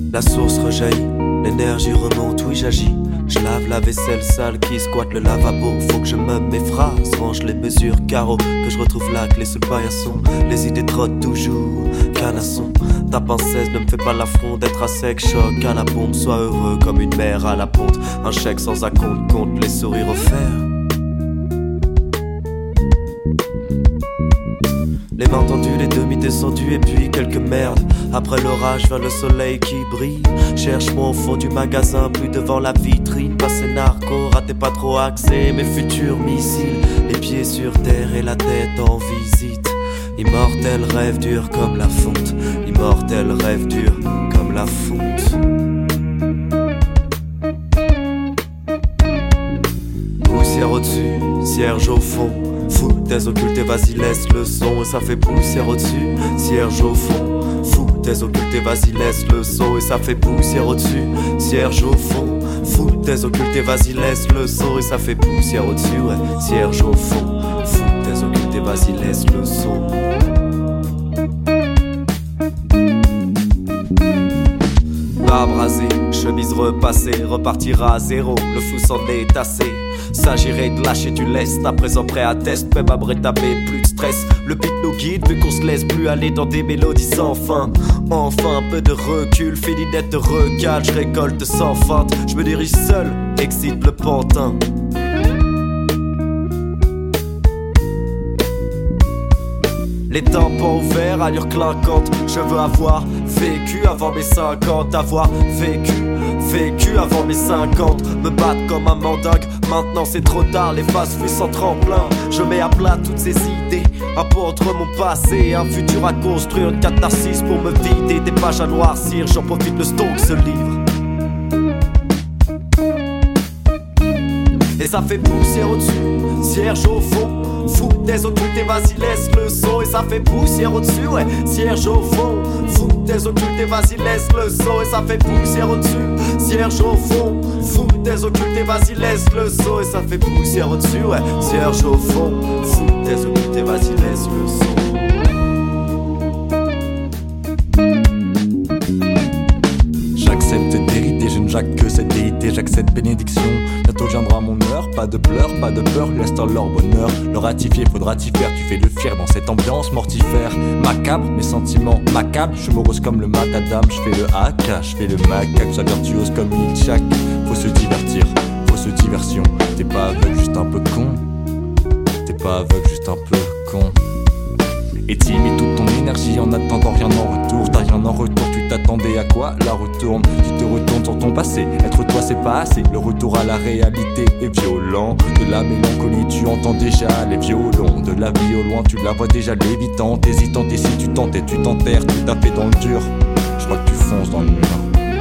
La source rejaillit, l'énergie remonte, oui j'agis. Je lave la vaisselle sale qui squatte le lavabo. Faut que je meuble mes phrases, range les mesures carreaux. Que je retrouve la clé sous le paillasson. Les idées trottent toujours, canasson. Ta pinceuse ne me fait pas l'affront d'être à sec. Choc à la pompe, sois heureux comme une mère à la ponte. Un chèque sans acompte, compte les sourires offerts. Les mains tendues, les demi descendus et puis quelques merdes. Après l'orage vers le soleil qui brille. Cherche-moi au fond du magasin, plus devant la vitrine. Passé narco, raté pas trop axé. Mes futurs missiles, les pieds sur terre et la tête en visite. Immortel rêve dur comme la fonte. Immortel rêve dur comme la fonte. Poussière au-dessus, cierge au fond. Foutaise occultée, vas-y laisse le son. Et ça fait poussière au-dessus, cierge au fond. Foutaise occultée, vas-y laisse le son. Et ça fait poussière au-dessus, cierge au fond. Foutaise occultée, vas-y laisse le son. Et ça fait poussière au-dessus, ouais, cierge au fond. Foutaise occultée, vas-y laisse le son. Barbe rasée, chemise repassée, repartira à zéro, le flou s'en est tassé. S'agirait de lâcher du lest, à présent prêt à test, même à taper, plus de stress. Le beat nous guide, vu qu'on se laisse plus aller dans des mélodies sans fin. Enfin un peu de recul, fini d'être recal, je récolte sans feinte. Je me dirige seul, excite le pantin. Les tympans ouverts, allure clinquante. Je veux avoir vécu avant mes 50. Avoir vécu avant mes 50. Me battre comme un mandingue, maintenant c'est trop tard. Les phases fuient sans tremplin. Je mets à plat toutes ces idées, à pondre mon passé. Un futur à construire, une catharsis pour me vider. Des pages à noircir, j'en profite, le stock se livre. Et ça fait poussière au-dessus, cierge au fond. Foutaise occultée, vas-y laisse le son. Et ça fait poussière au-dessus, ouais, cierge au fond. Foutaise occultée, vas-y laisse le son. Et ça fait poussière au-dessus, cierge au fond. Foutaise occultée, vas-y laisse le son. Et ça fait poussière au-dessus, ouais, cierge au fond. Foutaise occultée, vas-y laisse le son. J'accepte d'hériter, je ne jacque que cette déité, j'accepte bénédiction. Bientôt viendra mon heure, pas de pleurs, pas de peur, laisse leur bonheur. Le ratifier, faudra t'y faire, tu fais le fier dans cette ambiance mortifère. Macabre, mes sentiments macabres, je suis morose comme le macadam. Je fais le haka, je fais le macaque, sois virtuose comme Hitchak. Faut se divertir, faut se diversion. T'es pas aveugle, juste un peu con. T'es pas aveugle, juste un peu con. Et t'y mets toute ton énergie en attendant rien en retour. T'as rien en retour, tu t'attendais à quoi? La retourne, tu te retournes sur ton passé. Être toi c'est pas assez, le retour à la réalité est violent. De la mélancolie tu entends déjà les violons. De la vie au loin tu la vois déjà lévitante. Hésitante et si tu tentais tu t'enterres tout à fait dans le dur. Je crois que tu fonces dans le mur.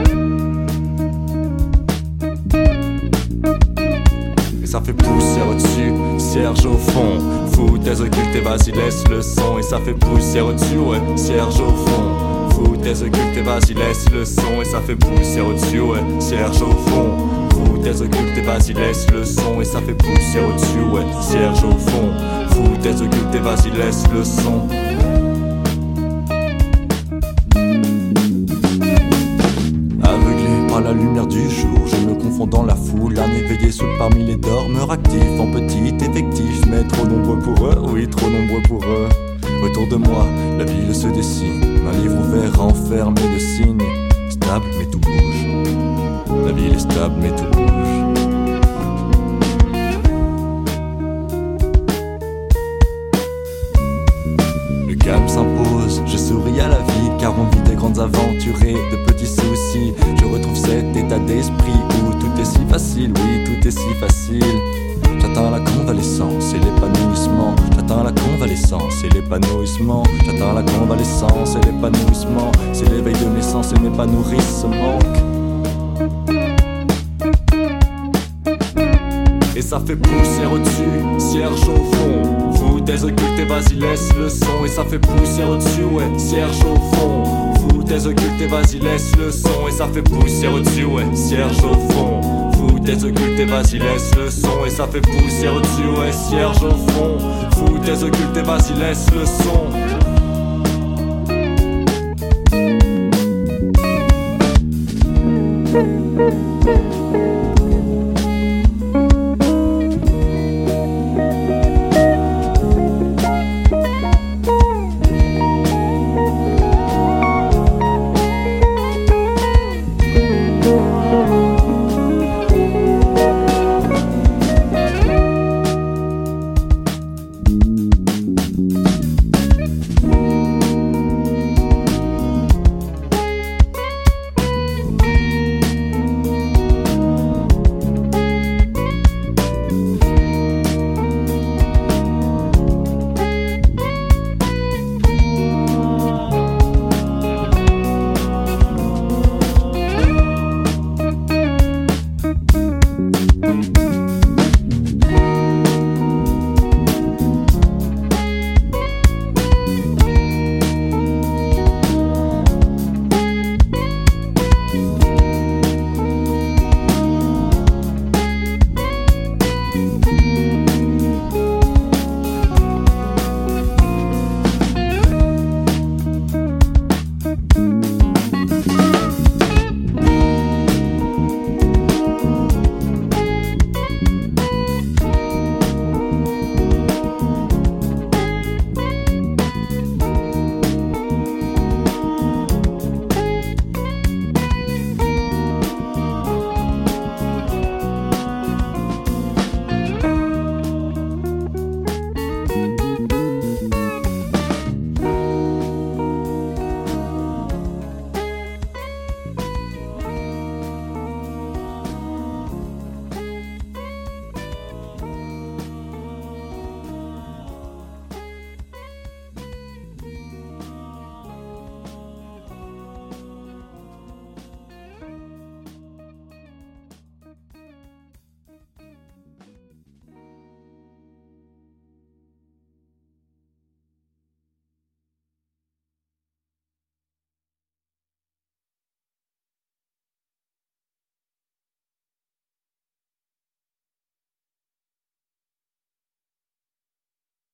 Ça fait poussière au-dessus, cierge au fond. Foutaise occultée, vas-y laisse le son. Et ça fait poussière au-dessus, ouais, cierge au fond. Foutaise occultée, vas-y laisse le son. Et ça fait poussière au-dessus, ouais, cierge au fond. Foutaise occultée, vas-y laisse le son. Et ça fait poussière au-dessus, ouais, cierge au fond. Foutaise occultée, vas-y laisse le son. Aveuglé par la lumière du jour, je me confonds dans la foule. Un éveillé sous parmi les dormeurs actifs, en petit effectif, mais trop nombreux pour eux, oui trop nombreux pour eux. Autour de moi, la ville se dessine, un livre ouvert enfermé de signes. Stable mais tout bouge, la ville est stable mais tout bouge. Le calme s'impose, je souris à la vie, car on vit des grandes aventures et de petits soucis. Je retrouve cet état d'esprit où tout est si facile, oui tout est si facile. J'atteins la convalescence et l'épanouissement. J'atteins la convalescence et l'épanouissement. J'atteins la convalescence et l'épanouissement. C'est l'éveil de mes sens et m'épanouissent ce manque. Et ça fait poussière au-dessus, cierge au fond. Foutaise occultée, vas-y laisse le son. Et ça fait poussière au-dessus, ouais, cierge au fond. Foutaise occultée, vas-y laisse le son. Et ça fait poussière au-dessus, ouais, cierge au fond. Foutaise occultée, vas-y laisse le son. Et ça fait poussière au-dessus, ouais, cierge au fond. Foutaise occultée, vas-y laisse le son. Thank you.